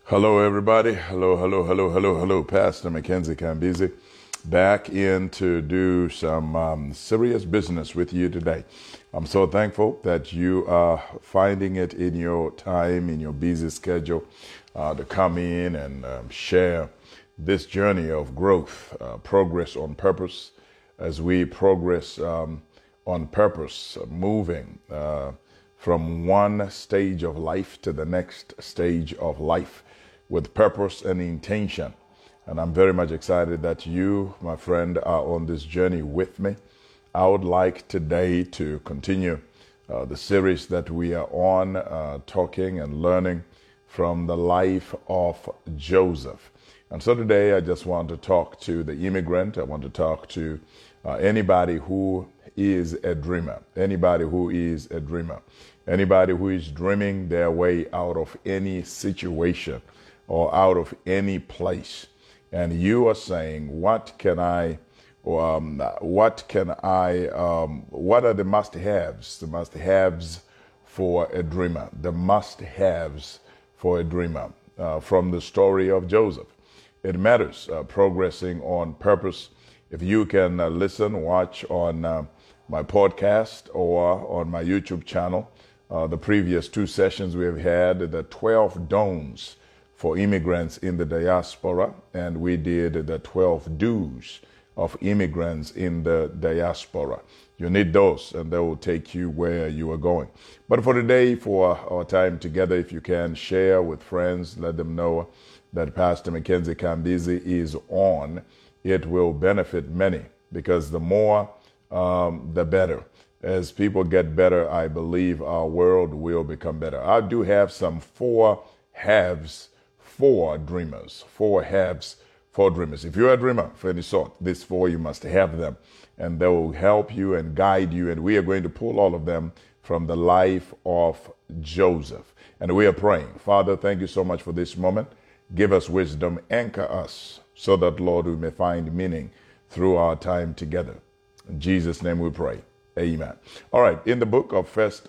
Hello, everybody. Hello, hello, hello, hello, hello. Pastor Mackenzie Kambezi back in to do some serious business with you today. I'm so thankful that you are finding it in your time, in your busy schedule, to come in and share this journey of growth, progress on purpose, as we progress on purpose, moving from one stage of life to the next stage of life with purpose and intention. And I'm very much excited that you, my friend, are on this journey with me. I would like today to continue the series that we are on, talking and learning from the life of Joseph. And so today I just want to talk to the immigrant. I want to talk to anybody who is a dreamer, anybody who is a dreamer, anybody who is dreaming their way out of any situation or out of any place. And you are saying, what are the must-haves? The must-haves for a dreamer. The must-haves for a dreamer. From the story of Joseph. It matters, progressing on purpose. If you can listen, watch on my podcast or on my YouTube channel, the previous two sessions we have had, the 12 don'ts for immigrants in the diaspora, and we did the 12 do's of immigrants in the diaspora. You need those, and they will take you where you are going. But for today, for our time together, if you can share with friends, let them know that Pastor Mackenzie Kambezi is on. It will benefit many, because the more, the better. As people get better, I believe our world will become better. I do have some four haves for dreamers. Four haves for dreamers. If you're a dreamer for any sort, these four, you must have them. And they will help you and guide you. And we are going to pull all of them from the life of Joseph. And we are praying. Father, thank you so much for this moment. Give us wisdom. Anchor us so that, Lord, we may find meaning through our time together. In Jesus' name we pray. Amen. All right. In the book of First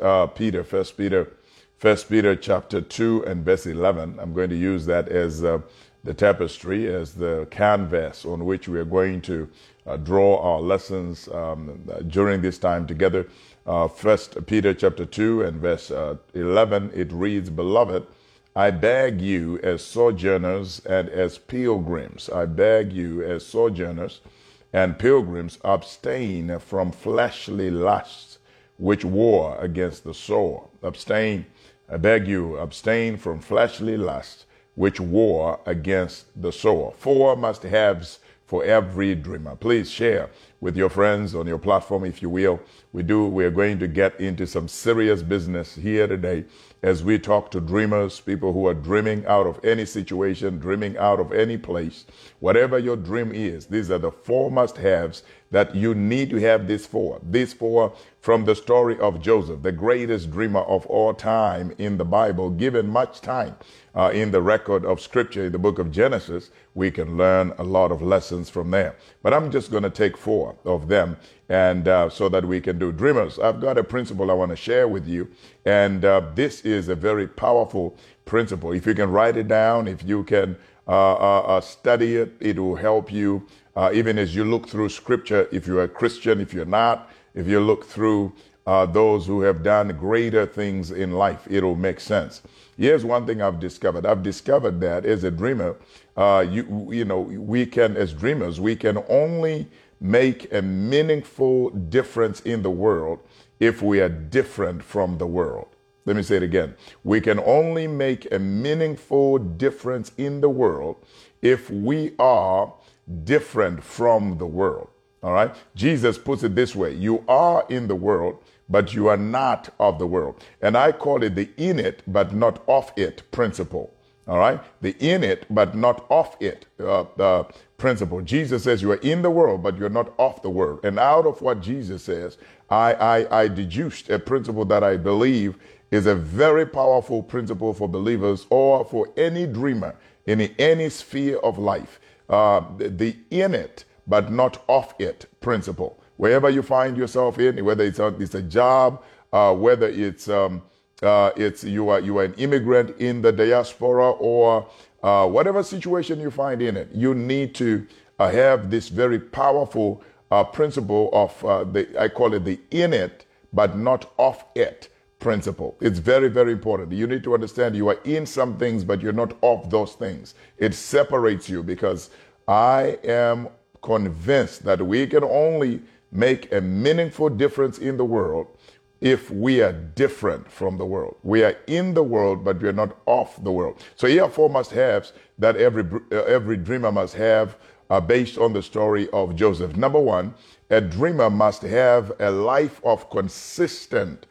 Peter chapter 2 and verse 11, I'm going to use that as the tapestry, as the canvas on which we are going to draw our lessons during this time together. First Peter chapter 2 and verse 11, it reads, "Beloved, I beg you as sojourners and as pilgrims, I beg you as sojourners and pilgrims, abstain from fleshly lusts which war against the soul." Abstain. I beg you, abstain from fleshly lusts which war against the soul. Four must-haves for every dreamer. Please share with your friends on your platform, if you will. We are going to get into some serious business here today as we talk to dreamers, people who are dreaming out of any situation, dreaming out of any place. Whatever your dream is, these are the four must-haves that you need to have. These four from the story of Joseph, the greatest dreamer of all time in the Bible, given much time in the record of Scripture, in the book of Genesis. We can learn a lot of lessons from there. But I'm just going to take four of them, and so that we can do dreamers. I've got a principle I want to share with you, and this is a very powerful principle. If you can write it down, if you can study it, it will help you even as you look through Scripture. If you're a Christian, if you're not, if you look through those who have done greater things in life, it'll make sense. Here's one thing I've discovered. I've discovered that as a dreamer, we can, as dreamers, we can only make a meaningful difference in the world if we are different from the world. Let me say it again. We can only make a meaningful difference in the world if we are different from the world. All right? Jesus puts it this way: you are in the world, but you are not of the world. And I call it the in it, but not of it principle. All right? The in it, but not of it principle. Jesus says you are in the world, but you're not of the world. And out of what Jesus says, I deduced a principle that I believe is a very powerful principle for believers or for any dreamer in any sphere of life. The in it, but not of it principle. Wherever you find yourself in, whether it's a job, whether it's it's you are an immigrant in the diaspora, or whatever situation you find in it, you need to have this very powerful principle of I call it the in it, but not of it principle. It's very, very important. You need to understand you are in some things, but you're not of those things. It separates you, because I am convinced that we can only make a meaningful difference in the world if we are different from the world. We are in the world, but we are not of the world. So here are 4 must-haves that every dreamer must have, based on the story of Joseph. Number 1, a dreamer must have a life of consistent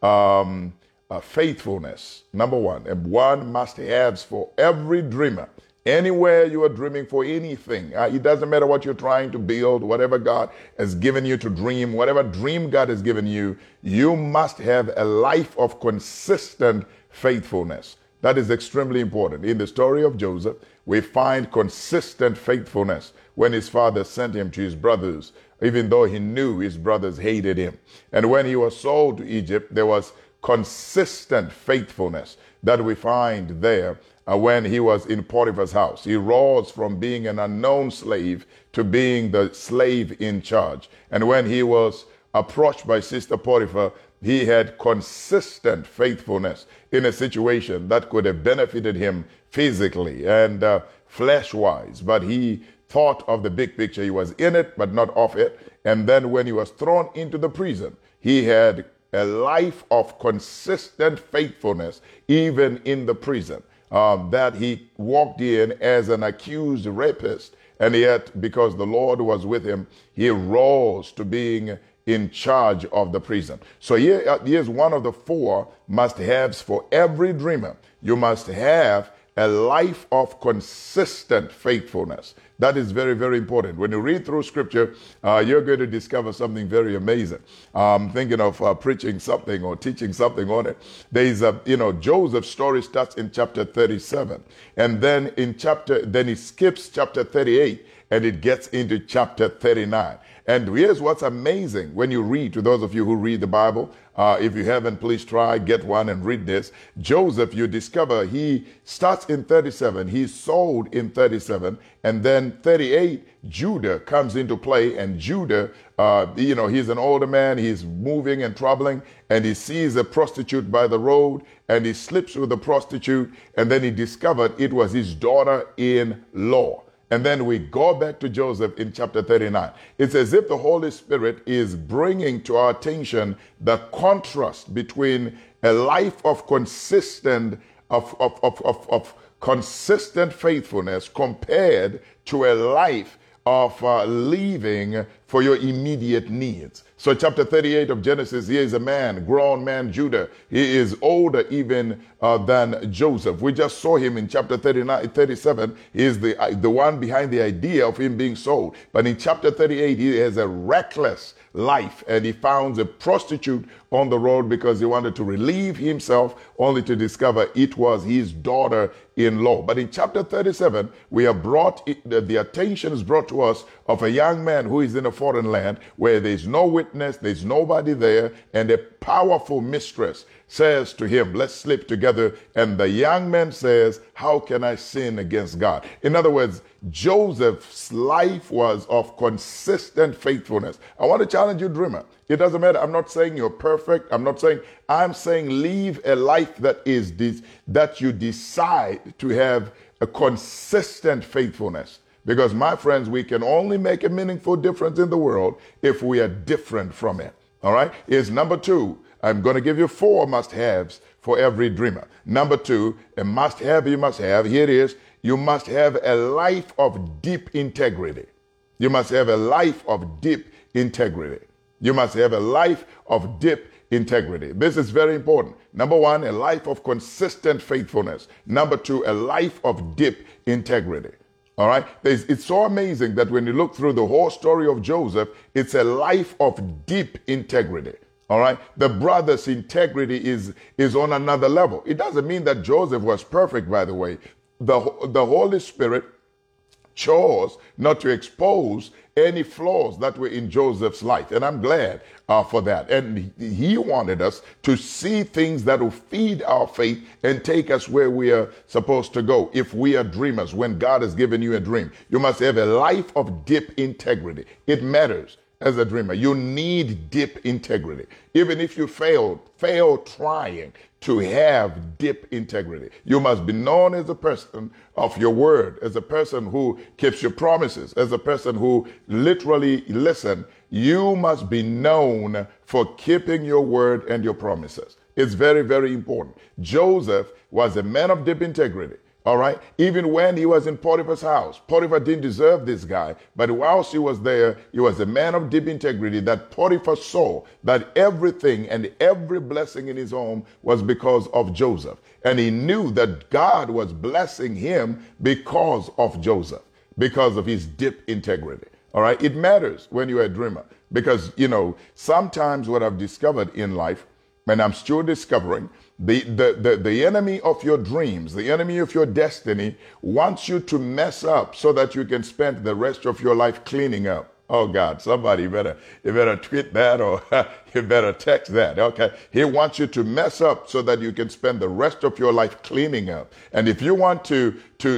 faithfulness. Number 1, and 1 must-haves for every dreamer. Anywhere you are dreaming for anything, it doesn't matter what you're trying to build, whatever God has given you to dream, whatever dream God has given you, you must have a life of consistent faithfulness. That is extremely important. In the story of Joseph, we find consistent faithfulness when his father sent him to his brothers, even though he knew his brothers hated him. And when he was sold to Egypt, there was consistent faithfulness that we find there. When he was in Potiphar's house, he rose from being an unknown slave to being the slave in charge. And when he was approached by Sister Potiphar, he had consistent faithfulness in a situation that could have benefited him physically and flesh-wise. But he thought of the big picture. He was in it, but not of it. And then when he was thrown into the prison, he had a life of consistent faithfulness, even in the prison. That he walked in as an accused rapist, and yet because the Lord was with him, he rose to being in charge of the prison. So here's one of the 4 must-haves for every dreamer. You must have a life of consistent faithfulness. That is very, very important. When you read through scripture, you're going to discover something very amazing. Thinking of preaching something or teaching something on it. There's Joseph's story starts in chapter 37. And then then he skips chapter 38 and it gets into chapter 39. And here's what's amazing when you read, to those of you who read the Bible, if you haven't, please try, get one and read this. Joseph, you discover he starts in 37, he's sold in 37, and then 38, Judah comes into play, and Judah, he's an older man, he's moving and traveling, and he sees a prostitute by the road, and he slips with the prostitute, and then he discovered it was his daughter-in-law. And then we go back to Joseph in chapter 39. It's as if the Holy Spirit is bringing to our attention the contrast between a life of consistent faithfulness compared to a life of living for your immediate needs. So chapter 38 of Genesis, here is a man, grown man, Judah. He is older even than Joseph. We just saw him in chapter 37. He is the one behind the idea of him being sold. But in chapter 38, he has a reckless life, and he found a prostitute on the road because he wanted to relieve himself, only to discover it was his daughter-in-law. But in chapter 37, we are the attention is brought to us of a young man who is in a foreign land where there's no witness, there's nobody there, and a powerful mistress says to him, let's sleep together. And the young man says, how can I sin against God? In other words, Joseph's life was of consistent faithfulness. I want to challenge you, dreamer. It doesn't matter. I'm not saying you're perfect. I'm saying live a life that you decide to have a consistent faithfulness. Because, my friends, we can only make a meaningful difference in the world if we are different from it. All right? Here's number 2. I'm going to give you 4 must-haves for every dreamer. Number 2, a must-have you must have. Here it is. You must have a life of deep integrity. You must have a life of deep integrity. You must have a life of deep integrity. This is very important. Number 1, a life of consistent faithfulness. Number 2, a life of deep integrity. All right. It's so amazing that when you look through the whole story of Joseph, it's a life of deep integrity. All right. The brother's integrity is on another level. It doesn't mean that Joseph was perfect, by the way. The Holy Spirit chose not to expose any flaws that were in Joseph's life. And I'm glad for that. And he wanted us to see things that will feed our faith and take us where we are supposed to go. If we are dreamers, when God has given you a dream, you must have a life of deep integrity. It matters. As a dreamer, you need deep integrity. Even if you fail trying to have deep integrity, you must be known as a person of your word, as a person who keeps your promises, as a person who literally listen. You must be known for keeping your word and your promises. It's very, very important. Joseph was a man of deep integrity. All right. Even when he was in Potiphar's house, Potiphar didn't deserve this guy. But whilst he was there, he was a man of deep integrity that Potiphar saw that everything and every blessing in his home was because of Joseph. And he knew that God was blessing him because of Joseph, because of his deep integrity. All right. It matters when you're a dreamer because, sometimes what I've discovered in life, and I'm still discovering, the enemy of your dreams, the enemy of your destiny wants you to mess up so that you can spend the rest of your life cleaning up. Oh God, somebody you better tweet that or you better text that. Okay. He wants you to mess up so that you can spend the rest of your life cleaning up. And if you want to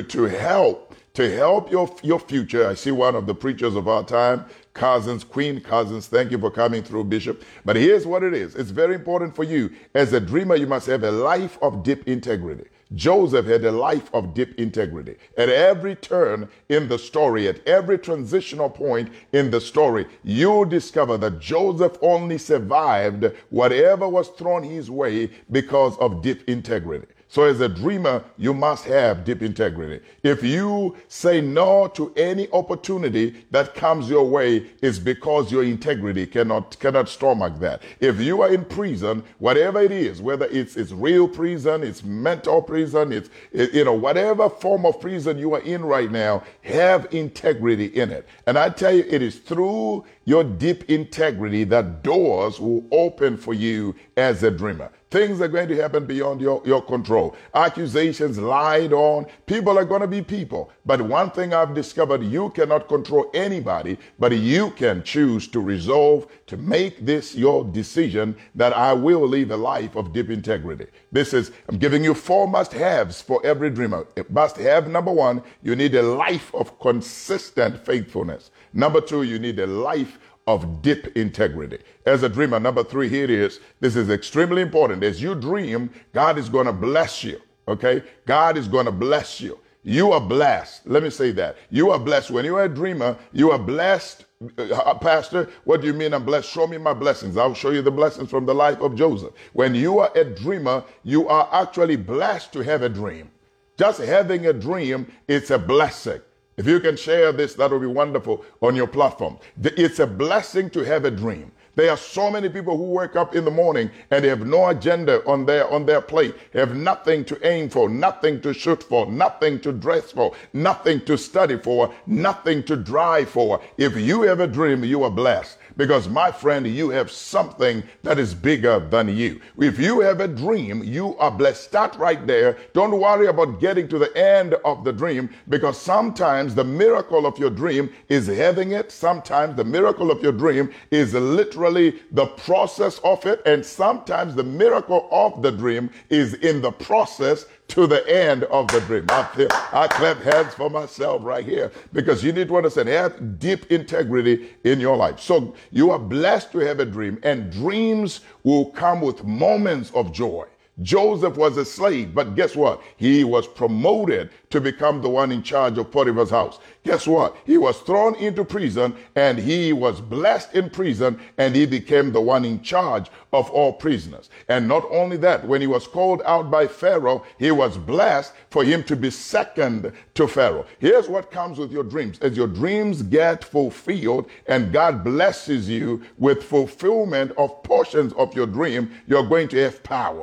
help your future, I see one of the preachers of our time, Queen Cousins, thank you for coming through, Bishop. But here's what it is. It's very important for you. As a dreamer, you must have a life of deep integrity. Joseph had a life of deep integrity. At every turn in the story, at every transitional point in the story, you'll discover that Joseph only survived whatever was thrown his way because of deep integrity. So as a dreamer, you must have deep integrity. If you say no to any opportunity that comes your way, it's because your integrity cannot stomach that. If you are in prison, whatever it is, whether it's real prison, it's mental prison, it's whatever form of prison you are in right now, have integrity in it. And I tell you, it is through your deep integrity that doors will open for you as a dreamer. Things are going to happen beyond your control. Accusations lied on. People are going to be people. But one thing I've discovered, you cannot control anybody, but you can choose to resolve to make this your decision that I will live a life of deep integrity. I'm giving you 4 must-haves for every dreamer. Must-have number 1, you need a life of consistent faithfulness. Number 2, you need a life of deep integrity. As a dreamer, number 3, here it is. This is extremely important. As you dream, God is going to bless you. Okay? God is going to bless you. You are blessed. Let me say that. You are blessed. When you are a dreamer, you are blessed. Pastor, what do you mean I'm blessed? Show me my blessings. I'll show you the blessings from the life of Joseph. When you are a dreamer, you are actually blessed to have a dream. Just having a dream, it's a blessing. If you can share this, that would be wonderful on your platform. It's a blessing to have a dream. There are so many people who wake up in the morning and they have no agenda on their plate, have nothing to aim for, nothing to shoot for, nothing to dress for, nothing to study for, nothing to drive for. If you have a dream, you are blessed. Because, my friend, you have something that is bigger than you. If you have a dream, you are blessed. Start right there. Don't worry about getting to the end of the dream, because sometimes the miracle of your dream is having it. Sometimes the miracle of your dream is literally the process of it. And sometimes the miracle of the dream is in the process to the end of the dream. I clap hands for myself right here, because you need to understand, have deep integrity in your life. So you are blessed to have a dream, and dreams will come with moments of joy. Joseph was a slave, but guess what? He was promoted to become the one in charge of Potiphar's house. Guess what? He was thrown into prison, and he was blessed in prison, and he became the one in charge of all prisoners. And not only that, when he was called out by Pharaoh, he was blessed for him to be second to Pharaoh. Here's what comes with your dreams. As your dreams get fulfilled and God blesses you with fulfillment of portions of your dream, you're going to have power.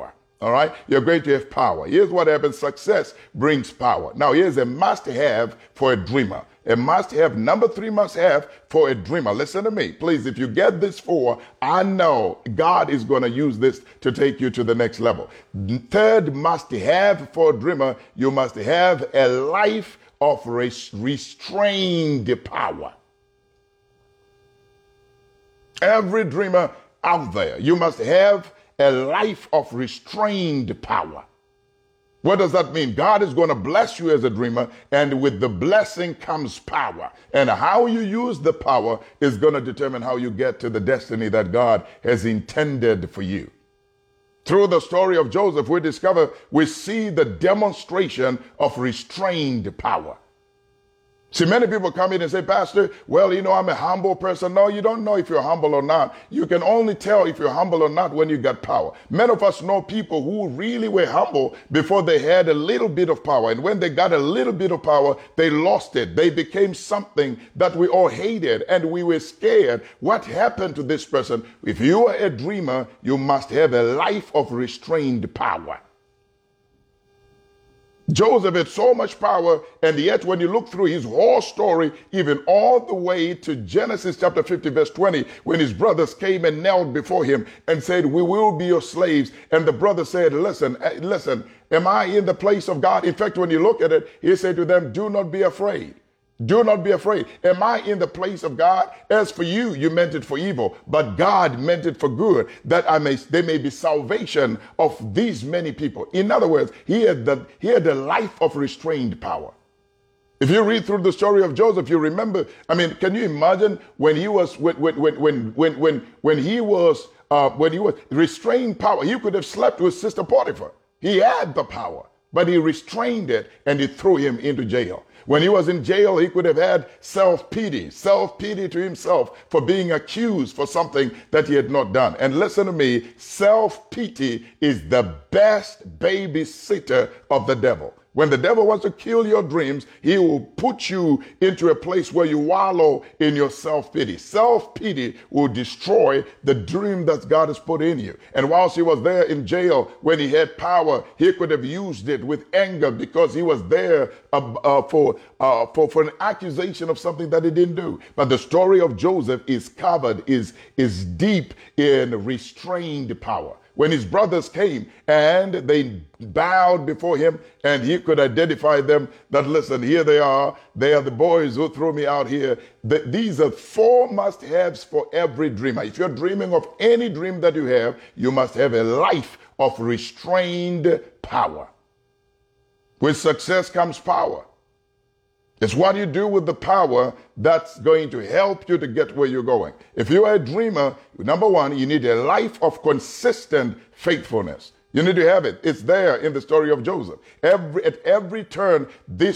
All right. You're going to have power. Here's what happens. Success brings power. Now, here's a must have for a dreamer. A must have. Number 3 must have for a dreamer. Listen to me. Please, if you get this 4, I know God is going to use this to take you to the next level. Third must have for a dreamer, you must have a life of restrained power. Every dreamer out there, you must have a life of restrained power. What does that mean? God is going to bless you as a dreamer, and with the blessing comes power. And how you use the power is going to determine how you get to the destiny that God has intended for you. Through the story of Joseph, we see the demonstration of restrained power. See, many people come in and say, Pastor, well, I'm a humble person. No, you don't know if you're humble or not. You can only tell if you're humble or not when you got power. Many of us know people who really were humble before they had a little bit of power. And when they got a little bit of power, they lost it. They became something that we all hated and we were scared. What happened to this person? If you are a dreamer, you must have a life of restrained power. Joseph had so much power, and yet when you look through his whole story, even all the way to Genesis chapter 50 verse 20, when his brothers came and knelt before him and said, we will be your slaves. And the brother said, listen, am I in the place of God? In fact, when you look at it, he said to them, do not be afraid. Do not be afraid. Am I in the place of God? As for you, you meant it for evil, but God meant it for good, that there may be salvation of these many people. In other words, he had the life of restrained power. If you read through the story of Joseph, you remember, can you imagine when he was restrained power? He could have slept with Sister Potiphar. He had the power, but he restrained it and he threw him into jail. When he was in jail, he could have had self-pity to himself for being accused for something that he had not done. And listen to me, self-pity is the best babysitter of the devil. When the devil wants to kill your dreams, he will put you into a place where you wallow in your self-pity. Self-pity will destroy the dream that God has put in you. And whilst he was there in jail, when he had power, he could have used it with anger because he was there for an accusation of something that he didn't do. But the story of Joseph is covered, is deep in restrained power. When his brothers came and they bowed before him and he could identify them, that listen, here they are the boys who threw me out here. These are 4 must-haves for every dreamer. If you're dreaming of any dream that you have, you must have a life of restrained power. With success comes power. It's what you do with the power that's going to help you to get where you're going. If you are a dreamer, number 1, you need a life of consistent faithfulness. You need to have it. It's there in the story of Joseph. At every turn, this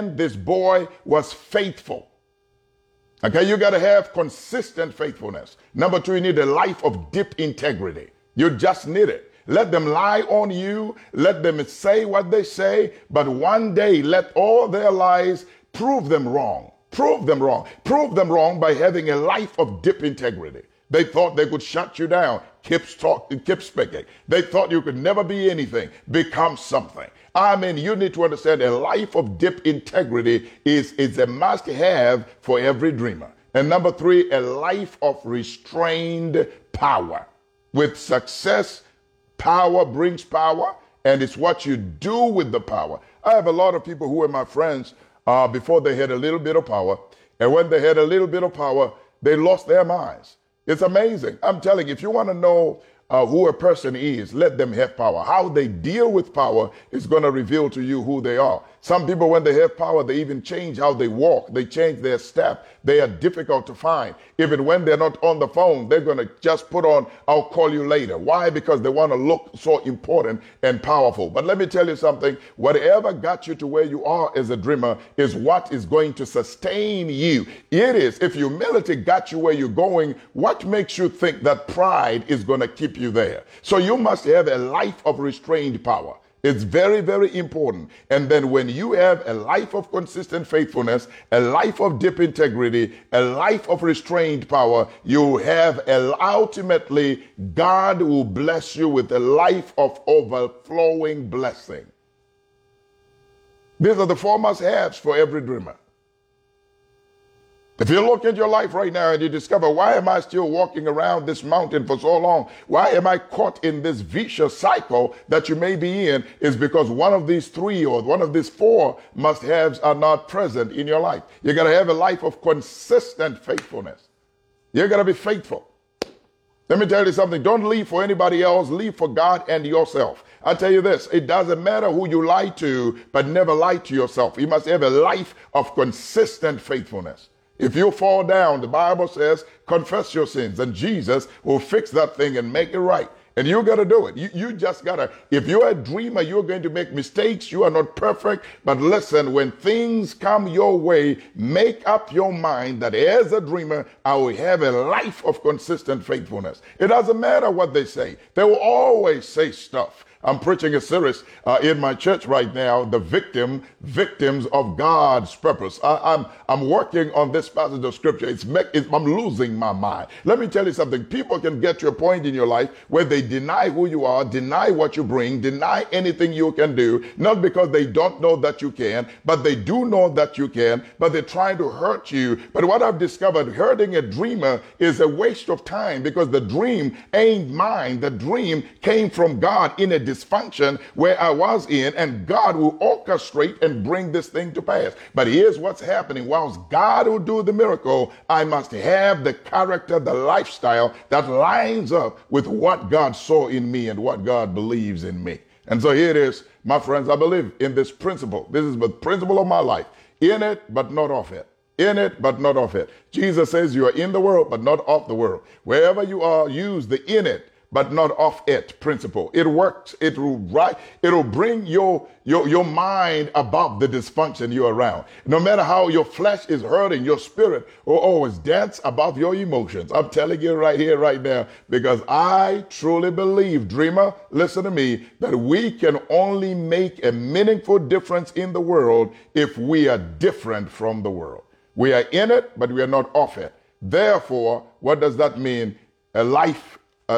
boy was faithful. Okay, you got to have consistent faithfulness. Number 2, you need a life of deep integrity. You just need it. Let them lie on you. Let them say what they say. But one day, let all their lies prove them wrong. Prove them wrong. Prove them wrong by having a life of deep integrity. They thought they could shut you down. Keep speaking. They thought you could never be anything. Become something. You need to understand a life of deep integrity is a must-have for every dreamer. And number 3, a life of restrained power. With success, power brings power, and it's what you do with the power. I have a lot of people who were my friends before they had a little bit of power. And when they had a little bit of power, they lost their minds. It's amazing. I'm telling you, if you want to know who a person is, let them have power. How they deal with power is going to reveal to you who they are. Some people, when they have power, they even change how they walk. They change their step. They are difficult to find. Even when they're not on the phone, they're going to just put on, I'll call you later. Why? Because they want to look so important and powerful. But let me tell you something. Whatever got you to where you are as a dreamer is what is going to sustain you. It is. If humility got you where you're going, what makes you think that pride is going to keep you there? So you must have a life of restrained power. It's very, very important. And then when you have a life of consistent faithfulness, a life of deep integrity, a life of restrained power, you have ultimately, God will bless you with a life of overflowing blessing. These are the four must-haves for every dreamer. If you look at your life right now and you discover, why am I still walking around this mountain for so long? Why am I caught in this vicious cycle that you may be in? Is because one of these three or one of these four must-haves are not present in your life. You got to have a life of consistent faithfulness. You got to be faithful. Let me tell you something. Don't live for anybody else. Live for God and yourself. I tell you this, it doesn't matter who you lie to, but never lie to yourself. You must have a life of consistent faithfulness. If you fall down, the Bible says, confess your sins, and Jesus will fix that thing and make it right. And you got to do it. You just got to. If you're a dreamer, you're going to make mistakes. You are not perfect. But listen, when things come your way, make up your mind that as a dreamer, I will have a life of consistent faithfulness. It doesn't matter what they say. They will always say stuff. I'm preaching a series in my church right now, the victims of God's purpose. I'm working on this passage of scripture. I'm losing my mind. Let me tell you something. People can get to a point in your life where they deny who you are, deny what you bring, deny anything you can do, not because they don't know that you can, but they do know that you can, but they're trying to hurt you. But what I've discovered, hurting a dreamer is a waste of time, because the dream ain't mine. The dream came from God in a dysfunction where I was in, and God will orchestrate and bring this thing to pass. But here's what's happening. Whilst God will do the miracle, I must have the character, the lifestyle that lines up with what God saw in me and what God believes in me. And so here it is, my friends. I believe in this principle. This is the principle of my life. In it, but not of it. In it, but not of it. Jesus says you are in the world, but not of the world. Wherever you are, use the in it, but not of it principle. It works. It will bring your mind above the dysfunction you're around. No matter how your flesh is hurting, your spirit will always dance above your emotions. I'm telling you right here, right now, because I truly believe, dreamer, listen to me, that we can only make a meaningful difference in the world if we are different from the world. We are in it, but we are not of it. Therefore, what does that mean? A life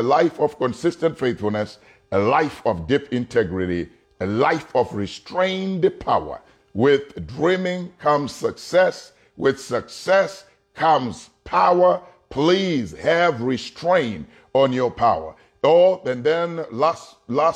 of consistent faithfulness, a life of deep integrity, a life of restrained power. With dreaming comes success. With success comes power. Please have restraint on your power. And then last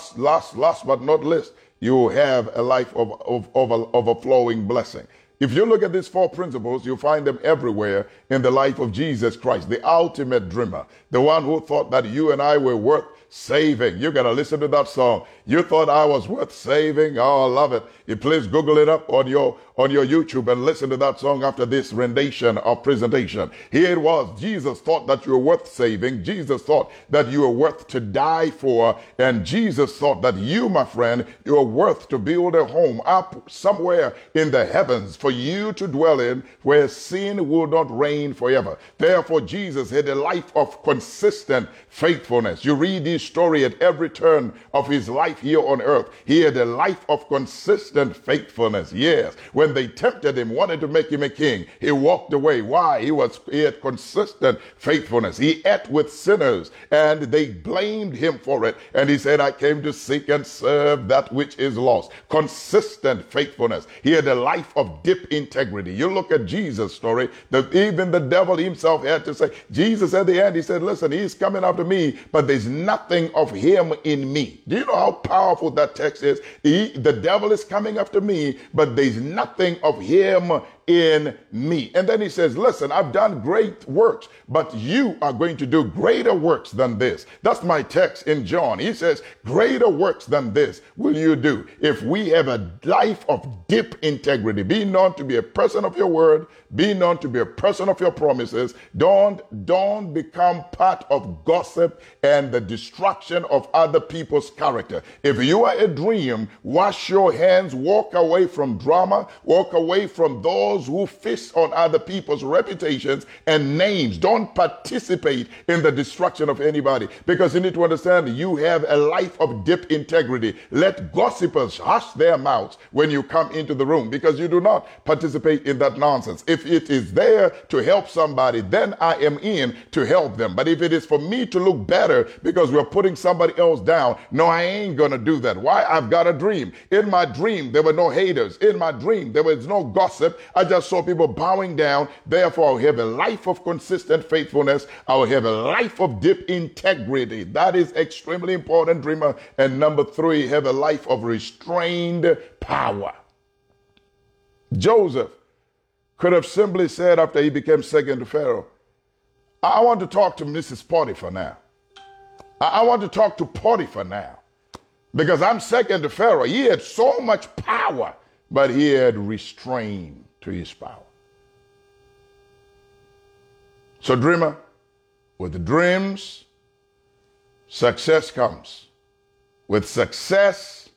but not least, you have a life of overflowing blessing. If you look at these four principles, you'll find them everywhere in the life of Jesus Christ, the ultimate dreamer, the one who thought that you and I were worth saving. You got to listen to that song. You thought I was worth saving. Oh, I love it. You please Google it up on your YouTube and listen to that song after this rendition of presentation. Here it was. Jesus thought that you were worth saving. Jesus thought that you were worth to die for. And Jesus thought that you, my friend, you are worth to build a home up somewhere in the heavens for you to dwell in, where sin will not reign forever. Therefore, Jesus had a life of consistent faithfulness. You read this story at every turn of his life here on earth. He had a life of consistent faithfulness. Yes, when they tempted him, wanted to make him a king, he walked away. Why? He had consistent faithfulness. He ate with sinners and they blamed him for it. And he said, I came to seek and serve that which is lost. Consistent faithfulness. He had a life of deep integrity. You look at Jesus' story, even the devil himself had to say, Jesus at the end, he said, listen, he's coming after me, but there's nothing of him in me. Do you know how powerful that text is? The devil is coming after me, but there's nothing of him in me. And then he says, listen, I've done great works, but you are going to do greater works than this. That's my text in John. He says, greater works than this will you do. If we have a life of deep integrity, be known to be a person of your word, be known to be a person of your promises. Don't become part of gossip and the destruction of other people's character. If you are a dream, wash your hands, walk away from drama, walk away from those those who feast on other people's reputations and names. Don't participate in the destruction of anybody, because you need to understand you have a life of deep integrity. Let gossipers hush their mouths when you come into the room, because you do not participate in that nonsense. If it is there to help somebody, then I am in to help them. But if it is for me to look better because we're putting somebody else down, no, I ain't gonna do that. Why? I've got a dream. In my dream, there were no haters. In my dream, there was no gossip. I just saw people bowing down. Therefore, I'll have a life of consistent faithfulness. I'll have a life of deep integrity. That is extremely important, dreamer. And number 3, have a life of restrained power. Joseph could have simply said after he became second to Pharaoh, I want to talk to Mrs. Potiphar now. I want to talk to Potiphar now, because I'm second to Pharaoh. He had so much power, but he had restrained to his power. So dreamer, with the dreams, success comes. With success,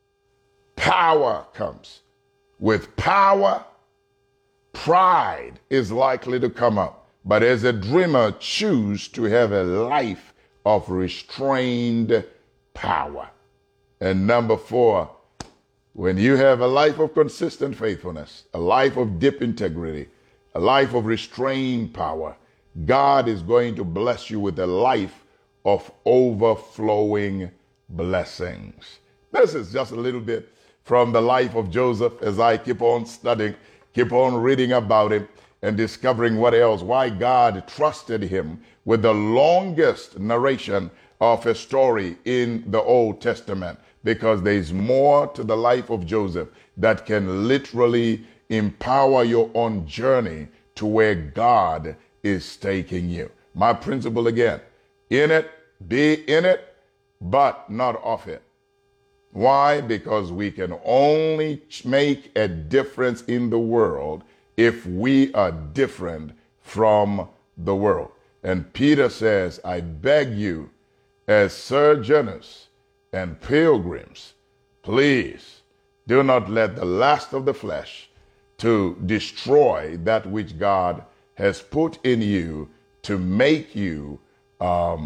power comes. With power, pride is likely to come up. But as a dreamer, choose to have a life of restrained power. And number 4, when you have a life of consistent faithfulness, a life of deep integrity, a life of restrained power, God is going to bless you with a life of overflowing blessings. This is just a little bit from the life of Joseph as I keep on studying, keep on reading about it, and discovering what else, why God trusted him with the longest narration of a story in the Old Testament, because there's more to the life of Joseph that can literally empower your own journey to where God is taking you. My principle again, in it, be in it, but not of it. Why? Because we can only make a difference in the world if we are different from the world. And Peter says, I beg you, as sojourners and pilgrims, please do not let the lust of the flesh to destroy that which God has put in you to make you a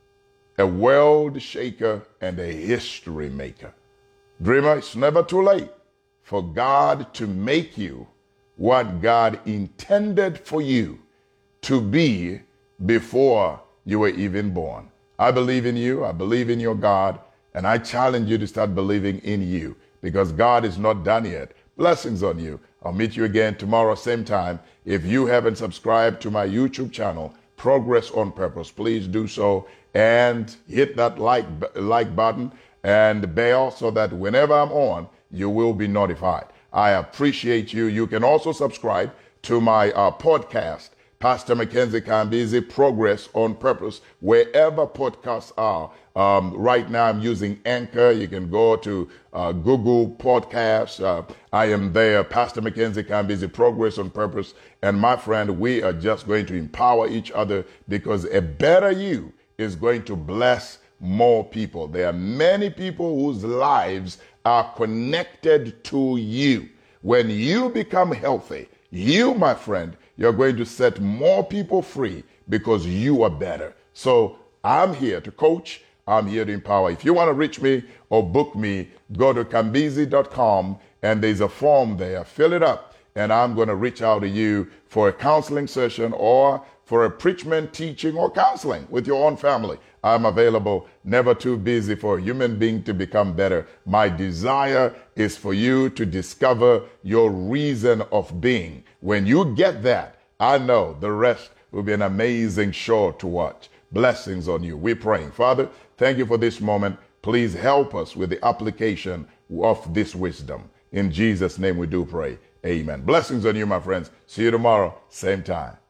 world shaker and a history maker. Dreamer, it's never too late for God to make you what God intended for you to be before you were even born. I believe in you. I believe in your God. And I challenge you to start believing in you, because God is not done yet. Blessings on you. I'll meet you again tomorrow, same time. If you haven't subscribed to my YouTube channel, Progress on Purpose, please do so and hit that like button and bell so that whenever I'm on, you will be notified. I appreciate you. You can also subscribe to my podcast, Pastor Mackenzie Kambezi, Progress on Purpose, wherever podcasts are. Right now I'm using Anchor. You can go to Google Podcasts. I am there, Pastor Mackenzie Kambezi, Progress on Purpose. And my friend, we are just going to empower each other, because a better you is going to bless more people. There are many people whose lives are connected to you. When you become healthy, you, my friend, you're going to set more people free because you are better. So I'm here to coach. I'm here to empower. If you want to reach me or book me, go to kambezi.com and there's a form there. Fill it up and I'm going to reach out to you for a counseling session or for a preachment, teaching, or counseling with your own family. I'm available, never too busy for a human being to become better. My desire is for you to discover your reason of being. When you get that, I know the rest will be an amazing show to watch. Blessings on you. We're praying. Father, thank you for this moment. Please help us with the application of this wisdom. In Jesus' name we do pray. Amen. Blessings on you, my friends. See you tomorrow, same time.